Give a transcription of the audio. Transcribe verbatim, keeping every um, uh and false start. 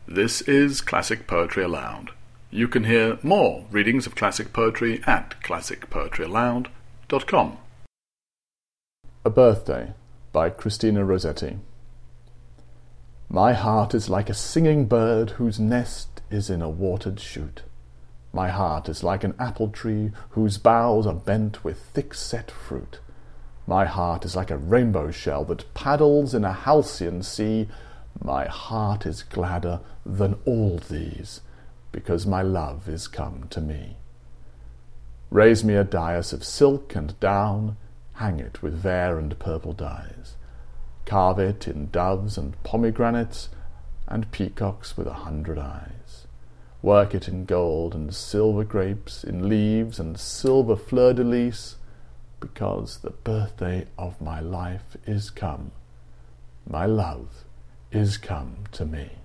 This is Classic Poetry Aloud. You can hear more readings of classic poetry at classic poetry aloud dot com. A Birthday by Christina Rossetti. My heart is like a singing bird whose nest is in a watered shoot. My heart is like an apple tree whose boughs are bent with thick-set fruit. My heart is like a rainbow shell that paddles in a halcyon sea. My heart is gladder than all these, because my love is come to me. Raise me a dais of silk and down, hang it with vair and purple dyes. Carve it in doves and pomegranates, and peacocks with a hundred eyes. Work it in gold and silver grapes, in leaves and silver fleur-de-lis, because the birthday of my life is come. My love is come to me.